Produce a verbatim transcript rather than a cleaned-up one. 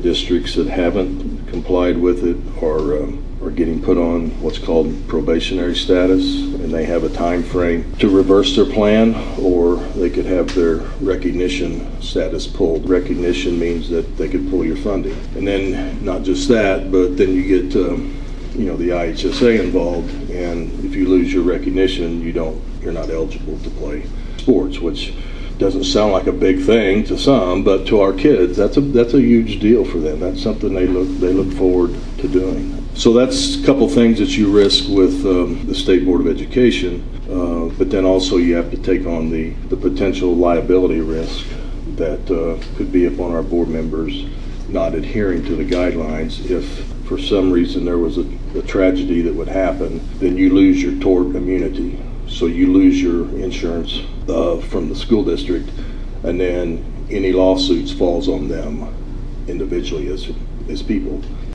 districts that haven't complied with it are um, are getting put on what's called probationary status, and they have a time frame to reverse their plan, or they could have their recognition status pulled. Recognition means that they could pull your funding. And then not just that, but then you get um, you know, the I H S A involved, and if you lose your recognition, you don't you're not eligible to play sports, which doesn't sound like a big thing to some, but to our kids, that's a that's a huge deal for them. That's something they look they look forward to doing. So that's a couple things that you risk with um, the State Board of Education, uh, but then also you have to take on the, the potential liability risk that uh, could be upon our board members not adhering to the guidelines. If for some reason there was a, a tragedy that would happen, then you lose your tort immunity. So you lose your insurance uh, from the school district, and then any lawsuits falls on them individually as as people.